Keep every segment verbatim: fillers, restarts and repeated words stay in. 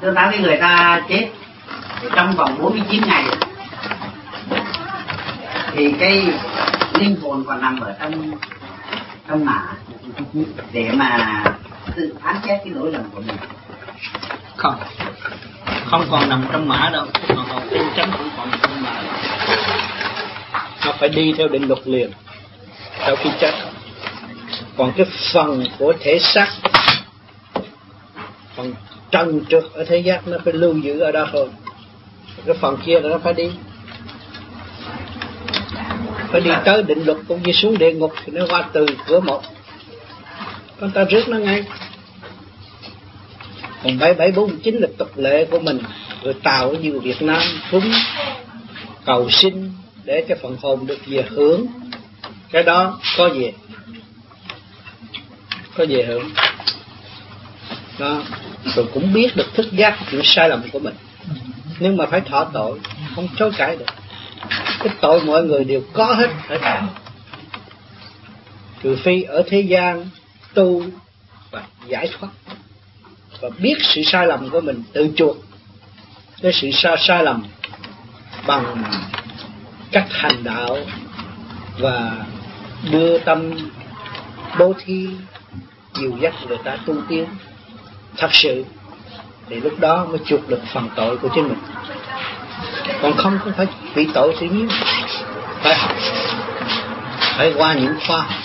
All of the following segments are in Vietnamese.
Thưa Tám, cái người ta chết trong vòng bốn mươi chín ngày thì cái linh hồn còn nằm ở trong trong mả để mà tự phán xét cái lỗi lầm của mình. Không, không còn nằm trong mã đâu, còn hồn tinh chánh cũng còn nằm trong mã. Nó phải đi theo định luật liền sau khi chết. Còn cái phần của thể xác, phần trần trượt ở thế giác nó phải lưu giữ ở đó thôi. Cái phần kia là nó phải đi, phải đi tới định luật, cũng như xuống địa ngục thì nó qua từ cửa một, con ta rước nó ngay. Còn bảy bảy bốn chín là tục lệ của mình, người Tàu ở như Việt Nam cúng cầu xin để cho phần hồn được về hưởng, cái đó có về, có về hưởng đó. Rồi cũng biết được thức giác chuyện sai lầm của mình, nhưng mà phải thọ tội, không chối cãi được. Cái tội mọi người đều có hết ở đây, trừ phi ở thế gian tu và giải thoát và biết sự sai lầm của mình, tự chuộc cái sự sai sai lầm bằng cách hành đạo và đưa tâm bố thí dìu dắt người ta tu tiến thật sự, thì lúc đó mới chuộc được phần tội của chính mình. Còn không cũng phải bị tội tự nhiên, phải học, phải qua những khoa học,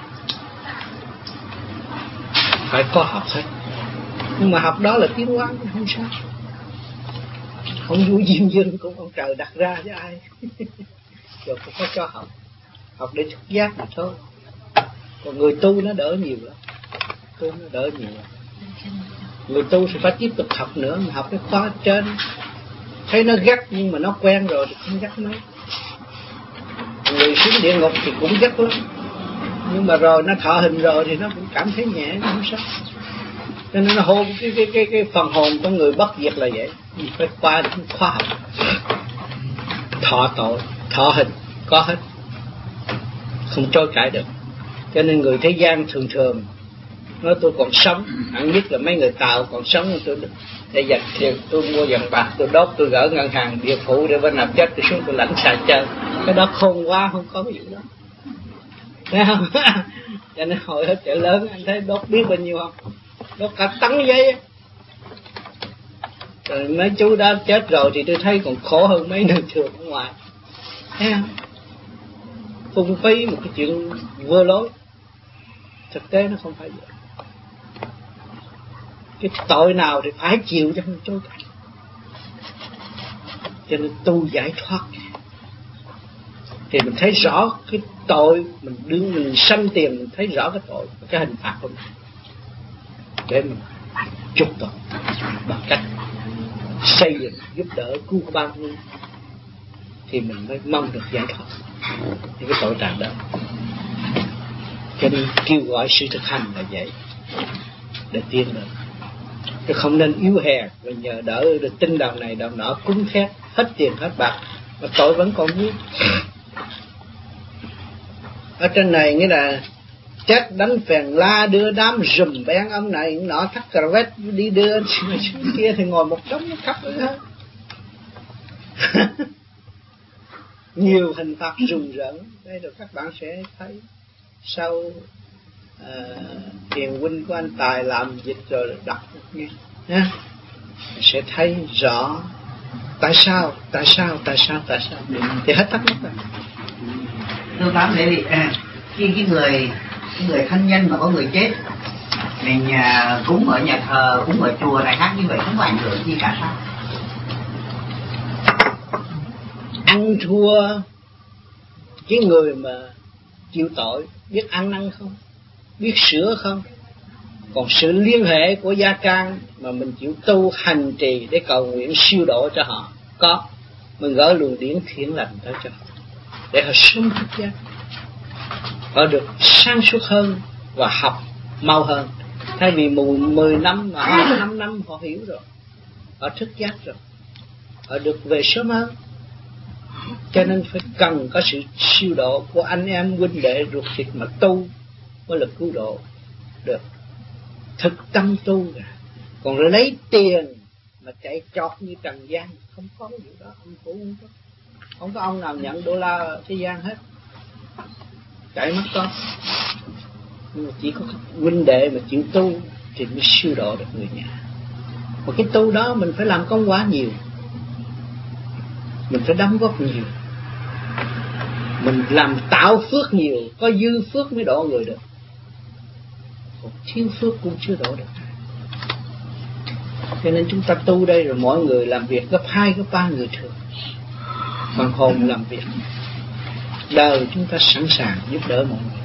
phải có học hết. Nhưng mà học đó là tiến hóa, không sao. Không vui diêm dân cũng ông trời đặt ra với ai. Rồi cũng phải cho học, học để thức giác mà thôi. Còn người tu nó đỡ nhiều lắm, tu nó đỡ nhiều lắm. Người tu thì phải tiếp tục học nữa, mà học cái khóa trên thấy nó gắt nhưng mà nó quen rồi thì không gắt mấy. Người xuống địa ngục thì cũng gắt lắm, nhưng mà rồi nó thọ hình rồi thì nó cũng cảm thấy nhẹ, nó không sao. Cho nên nó hôn cái cái cái cái phần hồn của người bất diệt là vậy. Phải qua được khoa học, thọ tội, thọ hình có hết, không chối cãi được. Cho nên người thế gian thường thường nói tôi còn sống, hẳn nhất là mấy người Tàu còn sống, tôi để dành tiền, tôi mua vàng bạc, tôi đốt, tôi gỡ ngân hàng địa phủ để bên nào chết tôi xuống tôi lãnh xài chơi. Cái đó khôn quá, không có cái vụ đó, thấy không? Cho nên hồi ở chợ lớn anh thấy đốt biết bao nhiêu không? Đốt cả tấn giấy. Rồi mấy chú đó chết rồi thì tôi thấy còn khổ hơn mấy người thường ở ngoài, thấy không? Phung phí một cái chuyện vô lối, thực tế nó không phải vậy. Cái tội nào thì phải chịu cho không chối cãi. Cho nên tu giải thoát thì mình thấy rõ cái tội, mình đứng mình sanh tiền, mình thấy rõ cái tội, cái hình phạt của mình, để mình chuộc tội bằng cách xây dựng, giúp đỡ, cứu ban nhân, thì mình mới mong được giải thoát những cái tội trạng đó. Cho nên kêu gọi sự thực hành là vậy, để tiến được. Chứ không nên yếu hèn rồi nhờ đỡ được tinh đạo này đạo nọ, cúng khét hết tiền hết bạc mà tội vẫn còn nguyên. Ở trên này nghĩa là chết đánh phèn la, đưa đám rùm bén ông này ông nọ, thắt cà vét đi đưa xuống kia thì ngồi một đống nó khắp nữa. Nhiều hình phạt rùng rợn. Đây rồi các bạn sẽ thấy sau à, thiền huynh của anh Tài làm dịch rồi đọc nghe nha, sẽ thấy rõ tại sao tại sao tại sao tại sao thì hết thắc mắc rồi. Thưa Tám, để thì à, khi cái người cái người thân nhân mà có người chết mình à, cúng ở nhà thờ, cúng ở chùa này khác như vậy không có ảnh hưởng gì cả sao? Ăn thua cái người mà chịu tội biết ăn năn không, biết sửa không. Còn sự liên hệ của gia can mà mình chịu tu hành trì để cầu nguyện siêu độ cho họ có, mình gỡ luồng điển thiện lành tới cho họ để họ sớm thức giác, họ được sáng suốt hơn và học mau hơn. Thay vì mười năm mà họ năm năm họ hiểu rồi, họ thức giác rồi, họ được về sớm hơn. Cho nên phải cần có sự siêu độ của anh em huynh đệ ruột thịt mà tu mới là cứu độ được, thực tâm tu. Còn lấy tiền mà chạy chọt như trần gian, không có cái điều đó. Ông Phổ không có, không có ông nào nhận đô la ở thế gian hết, chạy mất con. Nhưng mà chỉ có huynh đệ mà chịu tu thì mới siêu độ được người nhà. Một cái tu đó mình phải làm công quá nhiều, mình phải đóng góp nhiều, mình làm tạo phước nhiều, có dư phước mới độ người được, còn thiếu phước cũng chưa độ được. Cho nên chúng ta tu đây rồi mỗi người làm việc gấp hai gấp ba người thường. Phần hồn làm việc, đời chúng ta sẵn sàng giúp đỡ mọi người.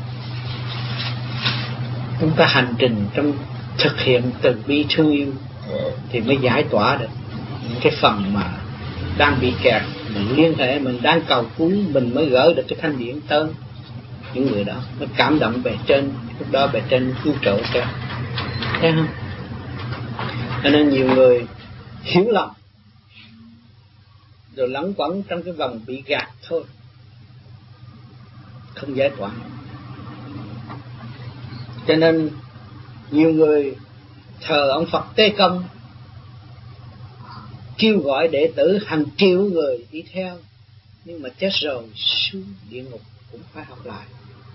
Chúng ta hành trình trong thực hiện từ bi thương yêu thì mới giải tỏa được những cái phần mà đang bị kẹt. Mình liên hệ, mình đang cầu cứu, mình mới gỡ được cái thanh điển tới những người đó, nó cảm động về trên, lúc đó về trên cứu trợ cho, thấy không? Cho nên nhiều người hiểu lầm rồi lẫn quẩn trong cái vòng bị gạt thôi, không giải tỏa. Cho nên nhiều người thờ ông Phật Tế Công, kêu gọi đệ tử hàng triệu người đi theo, nhưng mà chết rồi xuống địa ngục cũng phải học lại.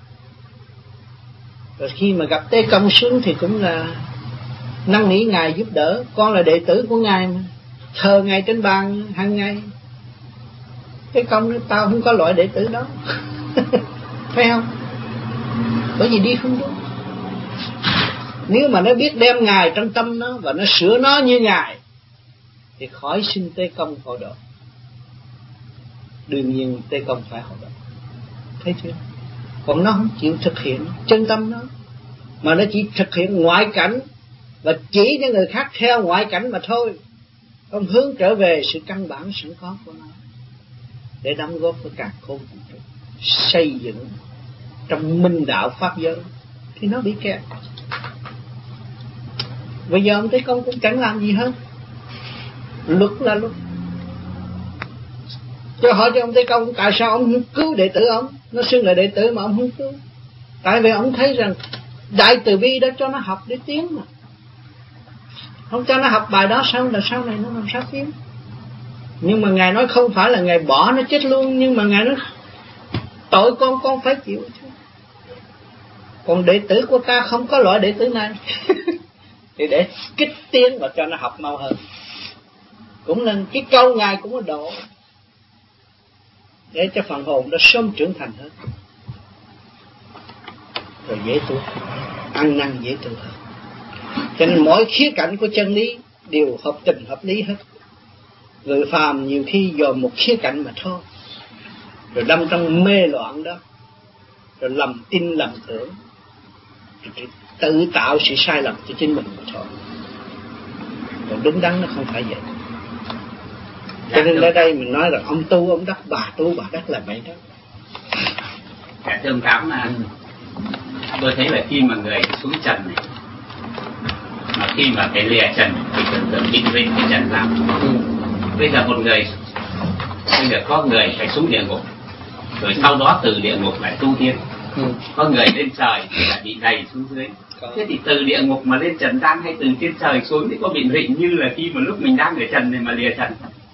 Rồi khi mà gặp Tế Công xuống thì cũng là năn nỉ Ngài giúp đỡ, con là đệ tử của Ngài mà, thờ Ngài trên bàn hàng ngày. Tế Công nói tao không có loại đệ tử đó. Phải không? Bởi vì đi không đúng. Nếu mà nó biết đem Ngài trong tâm nó và nó sửa nó như Ngài thì khỏi xin Tế Công hộ độ. Đương nhiên Tế Công phải hộ độ, thấy chưa? Còn nó không chịu thực hiện chân tâm nó, mà nó chỉ thực hiện ngoại cảnh và chỉ cho người khác theo ngoại cảnh mà thôi, không hướng trở về sự căn bản sẵn có của nó để đóng góp với cả khôn vũ trụ, xây dựng trong minh đạo pháp giới, thì nó bị kẹt. Bây giờ ông Tế Công cũng chẳng làm gì hết, luật là luật. Cho hỏi cho ông Tế Công tại sao ông không cứu đệ tử ông, nó xưng là đệ tử mà ông không cứu. Tại vì ông thấy rằng đại từ bi đã cho nó học để tiến mà, không cho nó học bài đó sao là sau này nó làm sao tiến. Nhưng mà Ngài nói không phải là Ngài bỏ nó chết luôn, nhưng mà Ngài nói tội con con phải chịu chứ. Còn đệ tử của ta không có loại đệ tử này thì để kích tiến và cho nó học mau hơn. Cũng nên cái câu Ngài cũng có độ để cho phần hồn nó sớm trưởng thành hơn, rồi dễ tu, ăn năn dễ tu hơn. Cho nên mỗi khía cạnh của chân lý đều hợp tình hợp lý hết. Người phàm nhiều khi dòm một khía cạnh mà thôi, rồi đâm trong mê loạn đó, rồi lầm tin lầm tưởng, rồi tự tạo sự sai lầm cho chính mình mà thôi. Còn đúng đắn nó không phải vậy. Cho nên ở đây mình nói là ông tu ông đắc, bà tu bà đắc là vậy đó. Dạ thưa ông Tám, là tôi thấy là khi mà người xuống trần này, mà khi mà cái lìa trần thì tưởng tượng định vị cái trần làm. Ừ. Bây giờ một người, bây giờ có người phải xuống địa ngục, rồi sau đó từ địa ngục lại tu tiên. Ừ. Có người lên trời thì lại bị đầy xuống dưới. Có. Thế thì từ địa ngục mà lên trần gian hay từ trên trời xuống thì có bị rịnh như là khi mà lúc mình đang ở trần này mà lìa trần?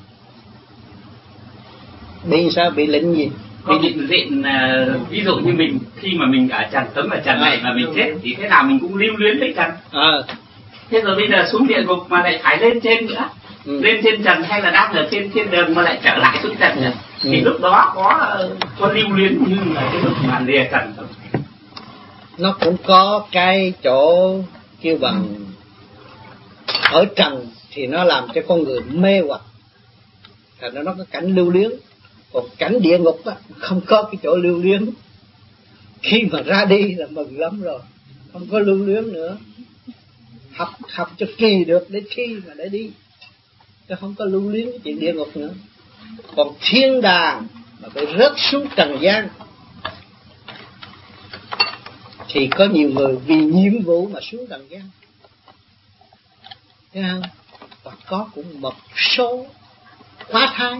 Bị sao? Bị lĩnh gì? Có bị rịnh, uh, ví dụ như mình khi mà mình ở trần, sống ở trần này mà mình chết thì thế nào mình cũng lưu luyến với trần. À. Thế rồi bây giờ xuống địa ngục mà lại phải lên trên nữa. Ừ. Lên trên trần hay là đang ở trên thiên đường mà lại trở lại xuống trần nữa. Ừ. Thì lúc đó có có lưu luyến như là cái lúc mà lìa trần không? Nó cũng có cái chỗ kêu bằng ở trần thì nó làm cho con người mê hoặc, thành ra nó có cảnh lưu luyến. Còn cảnh địa ngục á, không có cái chỗ lưu luyến. Khi mà ra đi là mừng lắm rồi, không có lưu luyến nữa. Học học cho kỳ được để thi mà để đi, chứ không có lưu luyến cái chuyện địa ngục nữa. Còn thiên đàng mà phải rớt xuống trần gian thì có nhiều người vì nhiệm vụ mà xuống trần gian, thấy không? Và có cũng một số quá thái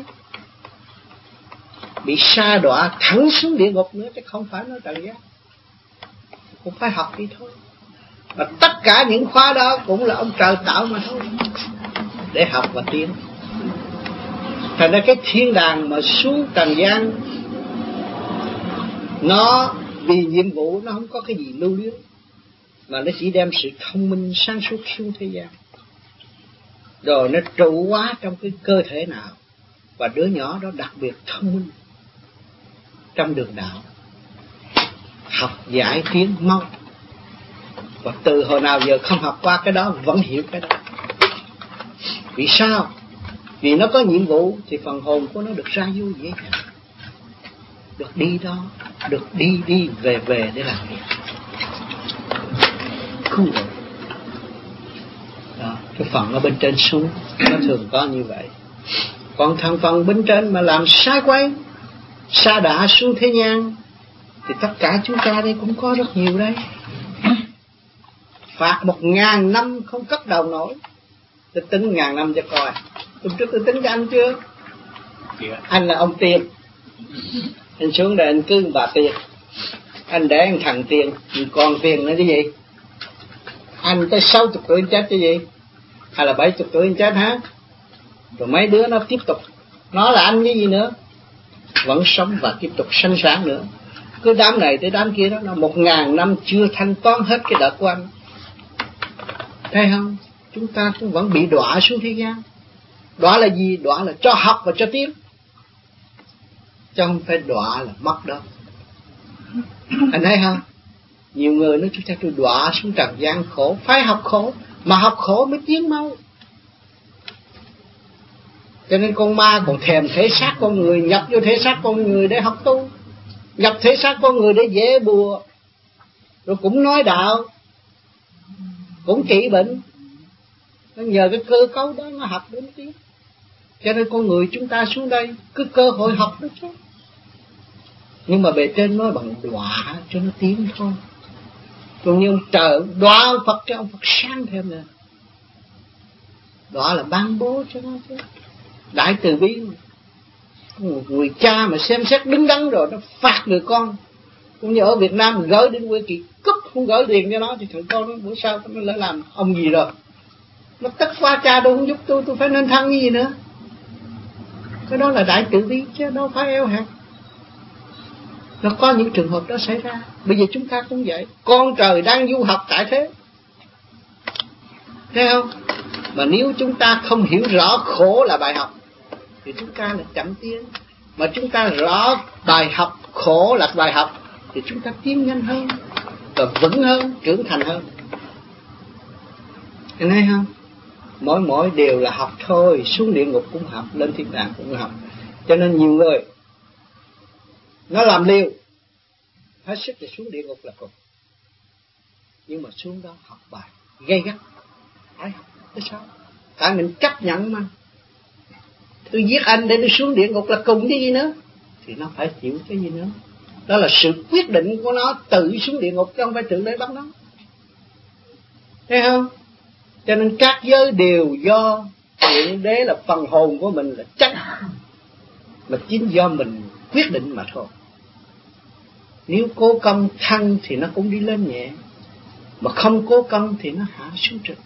bị sa đọa thẳng xuống địa ngục nữa, chứ không phải nói trần gian. Cũng phải học đi thôi. Và tất cả những khóa đó cũng là ông trời tạo mà thôi. để học và tiến. Thành ra cái thiên đàng mà xuống trần gian, nó vì nhiệm vụ nó không có cái gì lưu luyến, mà nó chỉ đem sự thông minh sáng suốt xuống thế gian, rồi nó trụ hóa trong cái cơ thể nào, và đứa nhỏ đó đặc biệt thông minh trong đường đạo, học giải tiến mau. Và từ hồi nào giờ không học qua cái đó vẫn hiểu cái đó. Vì sao? Vì nó có nhiệm vụ thì phần hồn của nó được ra vô dễ dàng, được đi đó, được đi đi về về để làm việc. Không rồi. Đó, cái phần ở bên trên xuống nó thường có như vậy. Còn thằng phần bên trên mà làm sai quay, sa đọa xuống thế gian, thì tất cả chúng ta đây cũng có rất nhiều đây. Phạt một ngàn năm không cất đầu nổi. Tôi tính ngàn năm cho coi. Hôm trước tôi tính cho anh chưa? Yeah. Anh là ông Tiền. Anh xuống đây anh cứ bà Tiền. Anh để anh thằng Tiền, còn Tiền nữa cái gì? Anh tới sáu mươi tuổi anh chết cái gì? Hay là bảy mươi tuổi anh chết hả? Rồi mấy đứa nó tiếp tục. Nó là anh cái gì nữa? Vẫn sống và tiếp tục sanh sản nữa. Cứ đám này tới đám kia đó, nó một ngàn năm chưa thanh toán hết cái đợt của anh. Thấy không? Chúng ta cũng vẫn bị đọa xuống thế gian. Đọa là gì? Đọa là cho học và cho tiến, chứ không phải đọa là mất đâu. Anh thấy không? Nhiều người nói chúng ta tôi đọa xuống trần gian khổ. Phải học khổ, mà học khổ mới tiến mau. Cho nên con ma còn thèm thể xác con người, nhập vô thể xác con người để học tu, nhập thể xác con người để dễ bùa, rồi cũng nói đạo, cũng trị bệnh. Nó nhờ cái cơ cấu đó nó học đến tiếng. Cho nên con người chúng ta xuống đây cứ cơ hội học đó chứ. Nhưng mà bề trên nói bằng đọa cho nó tiến thôi. Còn như ông trời đọa ông Phật cho ông Phật sáng thêm nè. Đọa là ban bố cho nó chứ. Đại từ bi mà. Người cha mà xem xét đứng đắn rồi nó phạt người con. Cũng như ở Việt Nam mình gửi đến quê kỳ cúp không gửi tiền cho nó, thì thằng con nó bữa sau nó lại làm ông gì rồi. Nó tất qua cha đâu không giúp tôi, tôi phải nên thân như gì nữa. Cái đó là đại từ bi chứ đâu phải eo hẹp. Nó có những trường hợp đó xảy ra. Bây giờ chúng ta cũng vậy. Con trời đang du học tại thế. Thấy không? Mà nếu chúng ta không hiểu rõ khổ là bài học, thì chúng ta là chậm tiến. Mà chúng ta rõ bài học khổ là bài học, thì chúng ta tiến nhanh hơn, và vững hơn, trưởng thành hơn. Anh thấy không? Mỗi mỗi đều là học thôi. Xuống địa ngục cũng học, lên thiên đàng cũng học. Cho nên nhiều người nó làm liều hết sức để xuống địa ngục là cùng. Nhưng mà xuống đó học bài gay gắt, phải học. Thế sao? Tại mình chấp nhận mà. Tôi giết anh để tôi xuống địa ngục là cùng cái gì nữa, thì nó phải chịu cái gì nữa. Đó là sự quyết định của nó tự xuống địa ngục, chứ không phải tự lấy bắt nó. Thấy không? Cho nên các giới đều do Thượng Đế là phần hồn của mình là chắc, mà chính do mình quyết định mà thôi. Nếu cố công thăng thì nó cũng đi lên nhẹ, mà không cố công thì nó hạ xuống trực.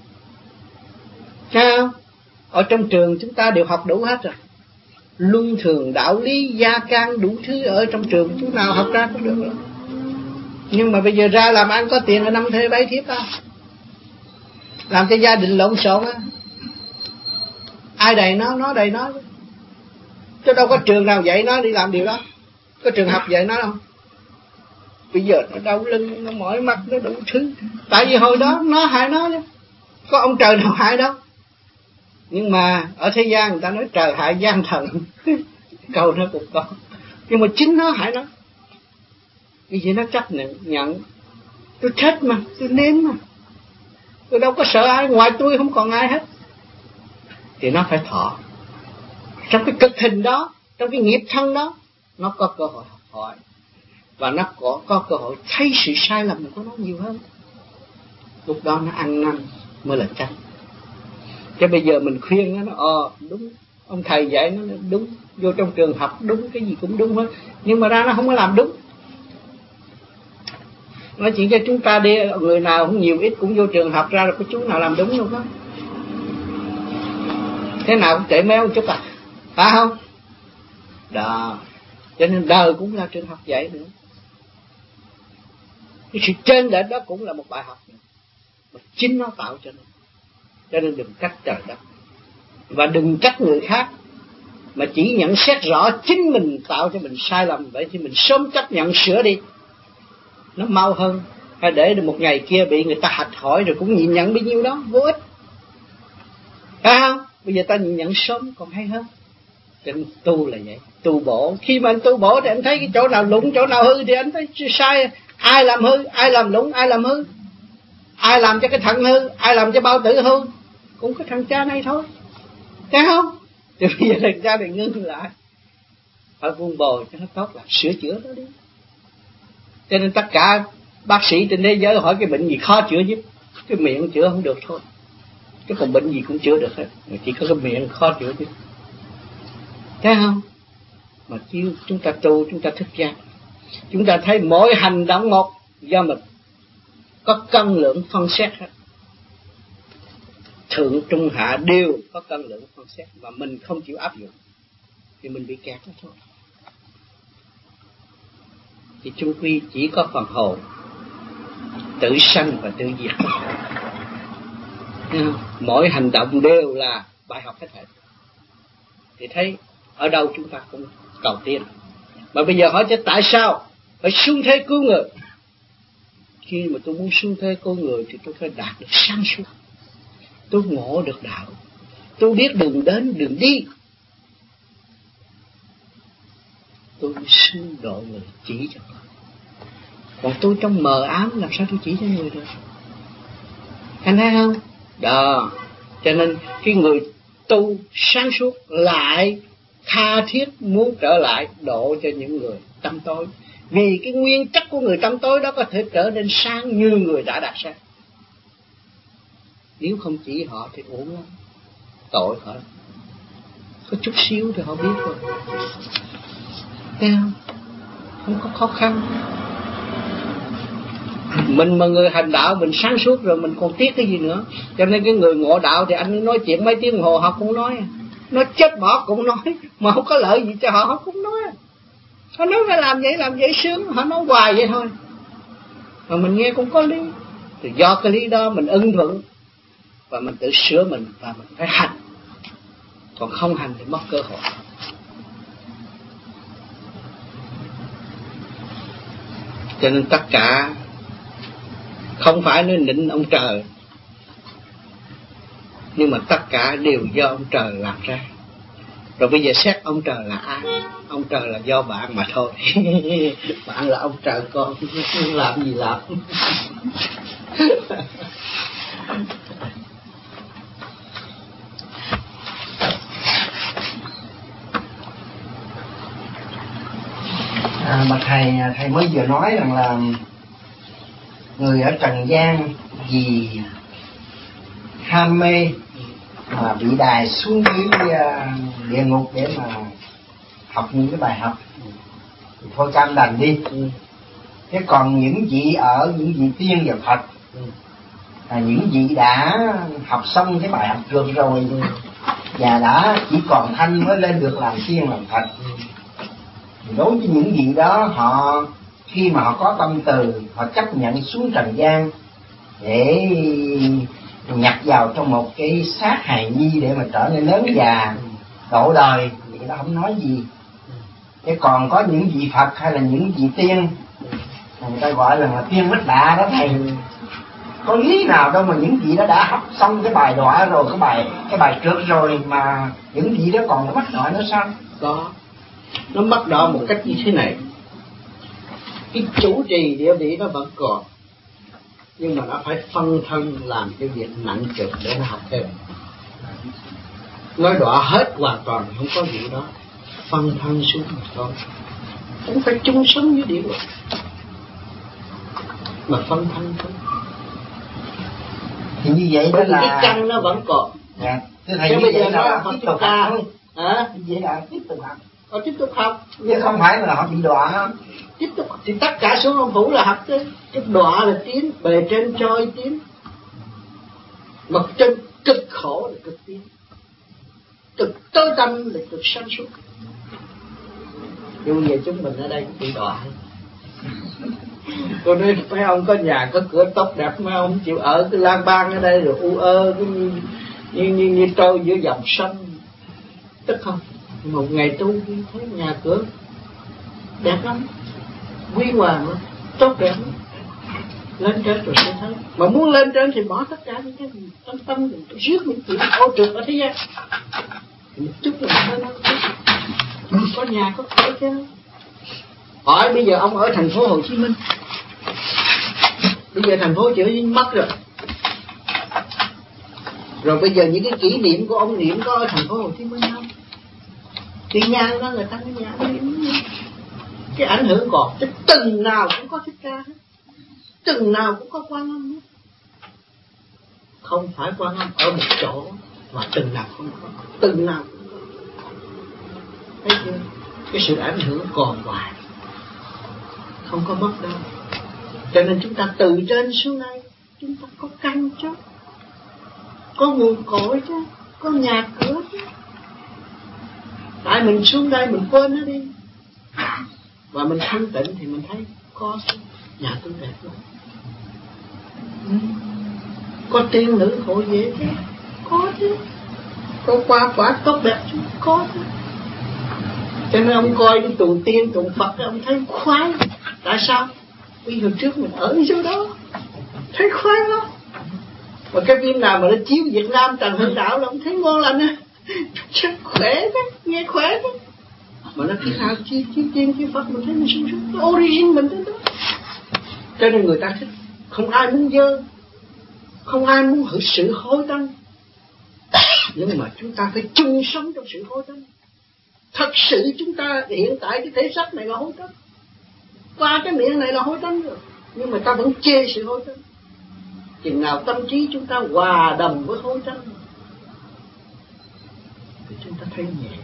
Sao? Ở trong trường chúng ta đều học đủ hết rồi. Luân thường, đạo lý, gia can, đủ thứ ở trong trường chúng nào học ra cũng được rồi. Nhưng mà bây giờ ra làm ăn có tiền ở năm thế bảy thiếp đó, làm cho gia đình lộn xộn á. Ai đầy nó, nó đầy nó. Chứ đâu có trường nào dạy nó đi làm điều đó. Có trường học dạy nó không? Bây giờ nó đau lưng, nó mỏi mắt, nó đủ thứ. Tại vì hồi đó nó hại nó chứ. Có ông trời nào hại đâu. Nhưng mà ở thế gian người ta nói trời hại gian thần. Câu nó cũng có. Nhưng mà chính nó hại nó. Vì vậy nó chấp nhận, nhận. Tôi thích mà, tôi nếm mà. Tôi đâu có sợ ai, ngoài tôi không còn ai hết. Thì nó phải thọ. Trong cái cực hình đó, trong cái nghiệp thân đó, nó có cơ hội học hỏi. Và nó có, có cơ hội thấy sự sai lầm của nó nhiều hơn. Lúc đó nó ăn năn mới là chánh. Chứ bây giờ mình khuyên nó, nó ờ đúng, ông thầy dạy nó đúng, vô trong trường học đúng, cái gì cũng đúng hết. Nhưng mà ra nó không có làm đúng. Nói chuyện cho chúng ta đi, người nào cũng nhiều ít cũng vô trường học ra rồi có chú nào làm đúng đâu đó. thế nào cũng chạy méo một chút à, phải không? Đó, cho nên đời cũng là trường học vậy nữa. Cái sự trên lệch đó cũng là một bài học nữa, mà chính nó tạo cho nó. Cho nên đừng trách trời đất, và đừng trách người khác, mà chỉ nhận xét rõ chính mình tạo cho mình sai lầm. Vậy thì mình sớm chấp nhận sửa đi, nó mau hơn. Hay để được một ngày kia bị người ta hạch hỏi rồi cũng nhìn nhận bấy nhiêu đó, vô ích. Phải không? Bây giờ ta nhìn nhận sớm còn hay hơn. Cho nên tu là vậy, tu bổ. Khi mà anh tu bổ thì anh thấy cái chỗ nào lũng, chỗ nào hư thì anh thấy sai. Ai làm hư, ai làm lũng, ai làm hư, ai làm cho cái thận hư, ai làm cho bao tử hư, cũng cái thằng cha này thôi. Thấy không? Thì bây giờ thằng cha này ngưng lại, phải vun bồi cho nó tốt, là sửa chữa nó đi. Cho nên tất cả bác sĩ trên thế giới hỏi cái bệnh gì khó chữa nhất, cái miệng chữa không được thôi, chứ còn bệnh gì cũng chữa được hết, chỉ có cái miệng khó chữa chứ. Thấy không? Mà chiếu chúng ta tu, chúng ta thức giác, chúng ta thấy mỗi hành động một do mình có cân lượng phân xét hết, thượng trung hạ đều có cân lượng phân xét, và mình không chịu áp dụng thì mình bị kẹt đó thôi. Thì chung quy chỉ có phần hồn tự sanh và tự diệt. Mỗi hành động đều là bài học hết thảy. Thì thấy ở đâu chúng ta cũng cầu tiến. Mà bây giờ hỏi chứ tại sao phải xuống thế cứu người? Khi mà tôi muốn xuống thế cứu người thì tôi phải đạt được sáng suốt, tôi ngộ được đạo, tôi biết đường đến đường đi, tôi xưng độ người, chỉ cho người. Còn tôi trong mờ ám làm sao tôi chỉ cho người được? Anh thấy không? Đó, cho nên cái người tu sáng suốt lại tha thiết muốn trở lại độ cho những người tâm tối, vì cái nguyên chất của người tâm tối đó có thể trở nên sáng như người đã đạt sáng. Nếu không chỉ họ thì uổng lắm, tội họ. Có chút xíu thì họ biết rồi. Thấy không? Không có khó khăn. Mình mà người hành đạo, mình sáng suốt rồi, mình còn tiếc cái gì nữa. Cho nên cái người ngộ đạo thì anh nói chuyện mấy tiếng hồ họ cũng nói, nó chết bỏ cũng nói, mà không có lợi gì cho họ, họ cũng nói. Họ nói phải làm vậy, làm vậy sướng, họ nói hoài vậy thôi. Mà mình nghe cũng có lý. Thì do cái lý đó mình ưng thuận, và mình tự sửa mình, và mình phải hành. Còn không hành thì mất cơ hội. Cho nên tất cả không phải nói nịnh ông trời, nhưng mà tất cả đều do ông trời làm ra. Rồi bây giờ xét ông trời là ai? Ông trời là do bạn mà thôi. Bạn là ông trời con, làm gì làm. À, mà thầy thầy mới vừa nói rằng là người ở trần gian vì ham mê mà bị đày xuống dưới uh, địa ngục để mà học những cái bài học, thì thôi cam đành đi. Thế còn những vị ở những vị tiên và Phật, là những vị đã học xong cái bài học trước rồi và đã chỉ còn thanh mới lên được làm tiên làm Phật, thì đối với những vị đó, họ khi mà họ có tâm từ, họ chấp nhận xuống trần gian để nhập vào trong một cái xác hài nhi để mà trở nên lớn già độ đời, thì đó không nói gì. Thế còn có những vị Phật hay là những vị tiên, người ta gọi là, là tiên mất đạ đó thầy. Có lý nào đâu mà những vị đó đã học xong cái bài đọa rồi, cái bài cái bài trước rồi mà những vị đó còn nó mất đọa nữa sao? Có, nó mất đọa một cách như thế này. Cái chủ trì địa vị nó vẫn còn, nhưng mà nó phải phân thân làm cái việc nặng trực để nó học thêm. Nói đọa hết hoàn toàn không có gì đó, phân thân xuống mà thôi. Cũng phải chung sống với địa ngục mà phân thân thôi. Thì như vậy đó là cái căn nó vẫn còn. Dạ. Thế thầy, như vậy là, là tiếp tục học thôi. Hả? Như vậy là tiếp tục học. Họ tiếp tục học. Nhưng không phải là họ bị đọa. Tiếp tục thì tất cả xuống ông phủ là học chứ. Cái đọa là tiến, bề trên trôi tiến, mặt trên cực khổ là cực tiến. cực tối tâm là cực sáng suốt. Nhưng bây giờ chúng mình ở đây cũng bị đọa. Cô nói mấy ông có nhà có cửa tốt đẹp, mấy ông chịu ở cái lang bang ở đây rồi u ơ cái như như như, như trôi giữa dòng sông, tức không? Một ngày tu thấy nhà cửa đẹp lắm, quy hoàng lắm, tốt đẹp lắm. Lên trên rồi sẽ thấy. Mà muốn lên trên thì bỏ tất cả những cái gì tâm tâm mình riết những chuyện ô trượt ở thế gian. Một chút là thôi nó có nhà có cửa chứ. Hỏi bây giờ ông ở thành phố Hồ Chí Minh, bây giờ thành phố Hồ Chí Minh mất rồi. Rồi bây giờ những cái kỷ niệm của ông niệm có ở thành phố Hồ Chí Minh không? Cái nhà đó người ta cái nhà niệm, cái ảnh hưởng còn cái từng nào cũng có Thích Ca hết, từng nào cũng có Quan Âm hết. Không phải Quan Âm ở một chỗ mà từng nào không có, từng nào cũng có. Thấy chưa? Cái sự ảnh hưởng còn hoài, không có mất đâu. Cho nên chúng ta từ trên xuống đây, chúng ta có căn chứ, có nguồn cội chứ, có nhà cửa chứ. Tại mình xuống đây mình quên nó đi, và mình thanh tịnh thì mình thấy có nhà tôi đẹp lắm, có tiên nữ hộ vệ chứ, có chứ, có qua quả tốt đẹp chứ, có chứ. Cho nên ông coi cái tù tiên tù Phật ông thấy khoái. Tại sao? Vì hồi trước mình ở chỗ đó thấy khoái lắm. Mà cái phim nào mà nó chiếu Việt Nam Trần Hưng Đạo là ông thấy ngon lành á, chắc khỏe đó, nghe khỏe đó. Mà nó khi nào chi chi tiên chi Phật mình thấy mình sung sướng, cái origin mình tới đó. Cho nên người ta thích. Không ai muốn dơ, không ai muốn hữu sự hối tanh, nhưng mà chúng ta phải chung sống trong sự hối tanh. Thật sự chúng ta hiện tại cái thể xác này là hối tanh, qua cái miệng này là hối tanh rồi, nhưng mà ta vẫn chê sự hối tanh. Chừng nào tâm trí chúng ta hòa đồng với hối tanh thì chúng ta thấy nhẹ,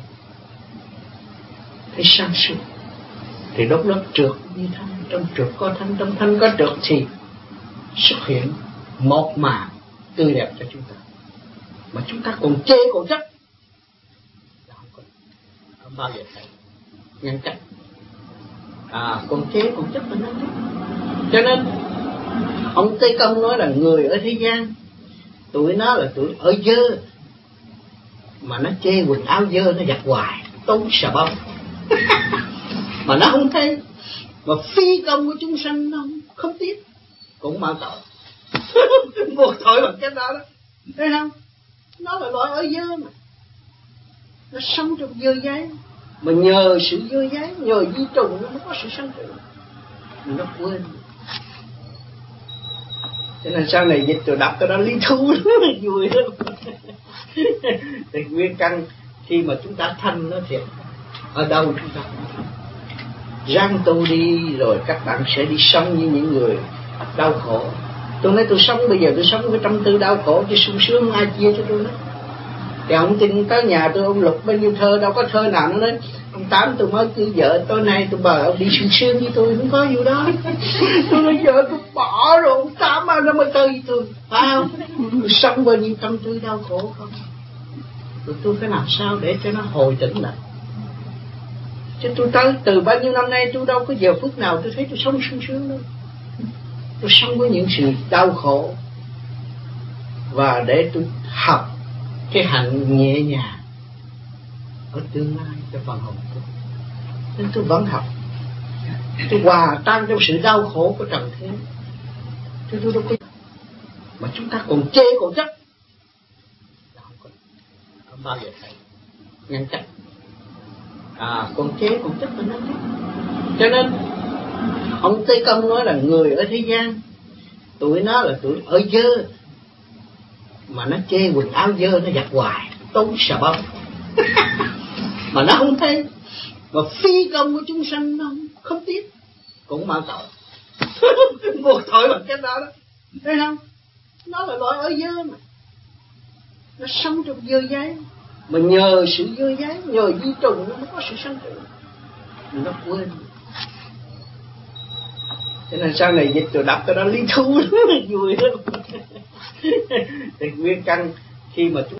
thấy sáng suốt. Thì lúc đó trượt như thanh, trong trượt có thanh, trong thanh có trượt thì xuất hiện một màn tươi đẹp cho chúng ta. Mà chúng ta còn chê còn trách là không có, không bao giờ thấy ngăn cách. À, còn chê còn trách là ngăn cách. Cho nên ông Tây Công nói là người ở thế gian tụi nó là tụi ở dơ, mà nó chê quần áo dơ nó giặt hoài tốn xà bông mà nó không thấy. Mà phi công của chúng sanh nó không, không tiếc cũng mang tội vô tội bằng cái đó đó, thấy không? Nó là loại ở dơ mà nó sống trong dơ giấy, mà nhờ sự dơ giấy, nhờ di trùng nó mới có sự sống trụ, nó quên. Cho nên sau này dịch rồi đọc cái đó lý thú vui lắm. Thì nguyên căn khi mà chúng ta thanh nó thiệt, ở đâu chúng ta ráng tu đi, rồi các bạn sẽ đi sống như những người đau khổ. Tôi nói tôi sống bây giờ tôi sống với tâm tư đau khổ chứ sung sướng không ai chia cho tôi đó. Thì ông tin tới nhà tôi, ông lục bao nhiêu thơ, đâu có thơ nào nó nói ông Tám tôi mới cưới vợ, tối nay tôi bảo ông đi sung sướng với tôi, không có vụ đó. Tôi nói vợ tôi bỏ rồi, ông Tám nó mới tới với tôi, phải không? Tôi sống bao nhiêu tâm tư đau khổ không? Rồi tôi phải làm sao để cho nó hồi tỉnh lại. Chứ tôi tới từ bao nhiêu năm nay tôi đâu có giờ phút nào tôi thấy tôi sống sung sướng đâu. Tôi sống với những sự đau khổ, và để tôi học cái hạnh nhẹ nhàng ở tương lai cho phần hồn tôi. Nên tôi vẫn học, tôi hòa tan trong sự đau khổ của trần thế. Chứ tôi đâu có. Mà chúng ta còn chê còn trách là không có, không bao giờ thấy ngăn cách. À, còn chê còn trách là ngăn cách. Cho nên ông Tây Công nói là người ở thế gian tụi nó là tụi ở dơ, mà nó chê quần áo dơ nó giặt hoài tốn xà bông mà nó không thấy. Mà phi công của chúng sanh nó không, không tiếc cũng mang tội vô tội bằng cái đó đó, thấy không? Nó là loại ở dơ mà nó sống trong dơ giấy, mà nhờ sự dơ giấy, nhờ di trùng nó mới có sự sống trụ, nó quên. Cho nên sau này dịch rồi đọc cái đó lý thú vui lắm. Thì nguyên căn khi mà chúng